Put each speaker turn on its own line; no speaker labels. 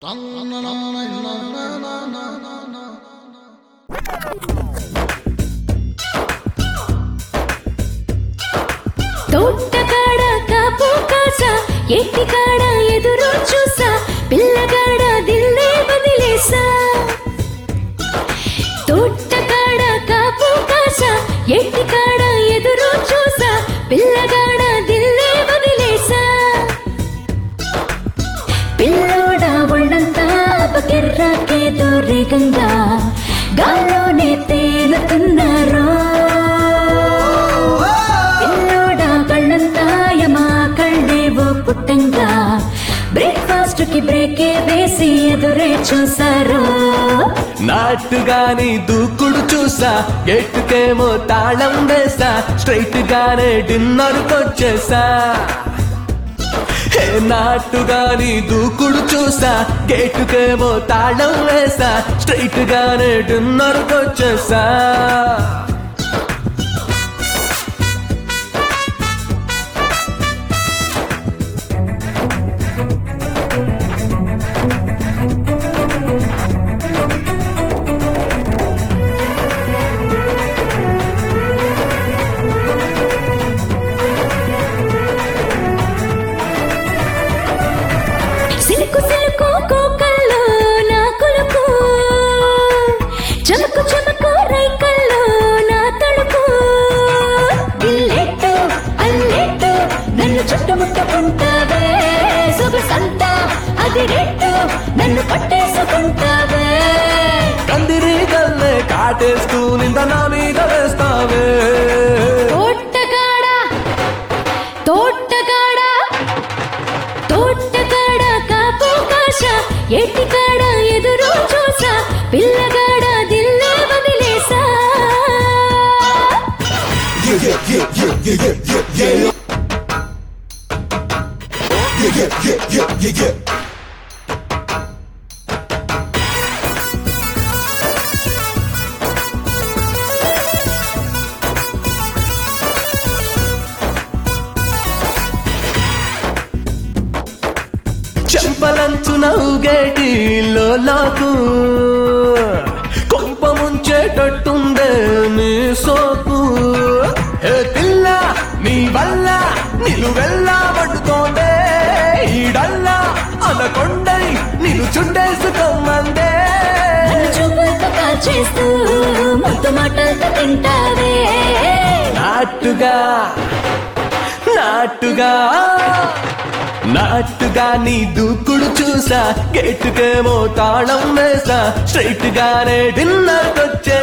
తోటకాడ కాపు కాసా ఎట్టికాడ ఎదురు చూసా పిల్లగాడ దిల్లే వదిలేసా తోటకాడ కాపు కాసా ఎట్టికాడ ఎదురు చూసా పిల్లగాడ దిల్లే వదిలేసా పిల్లోడా ఒళ్ళంతా బకెర్రాకేదో రేగంగా గాల్లోనే తేలుతున్నారో పుట్టంగా బ్రేక్ఫాస్ట్ కి బ్రేకే వేసి ఎదురే చూసారు
నాటుగాని దూకుడు చూసా గేటుకేమో తాళం వేసా స్ట్రైట్ గానే డిన్నర్ కొచ్చేసా నాటుగాని దూకుడు చూసా గేటుకేమో తాళం వేసా స్ట్రైట్ గానే డిన్నర్ కొచ్చేసా
సిలుకు సిలుకు కోకల్లో నా కొలుకు చమకు చమకు రైకల్లో నా తడుకు దిల్లెట్టు అల్లెట్టు నన్ను చుట్టుముట్టుకుంటావే సొగసంతా అది రెట్టు నన్ను పట్టేసుకుంటావే
కందిరి గల్లే కాటేస్తూ నింద నా మీద వేస్తావే
తోటగాడా తోటగాడా తోటగాడ కాపు కాసా ఎట్టికాడ ఎదురు చూసా పిల్లగాడ దిల్లే వదిలేసా
చెంపలంచున ఊగేటి లోలాకు కొంప ముంచేటట్టుందే నీ సోకు ఏ పిల్ల నీ వల్ల నిలువెల్లా పట్టుకోండే ఈడల్లా అనకొండై నిన్ను చుట్టేసుకోమందే
చూపులతో కాల్చేస్తూ ముద్దు మాటలతో తింటావే
నాటుగా నాటుగా నాటుగా నీ దూకుడు చూసా గేటుకేమో తాళం వేసా స్ట్రైట్ గానే డిన్నర్ వచ్చే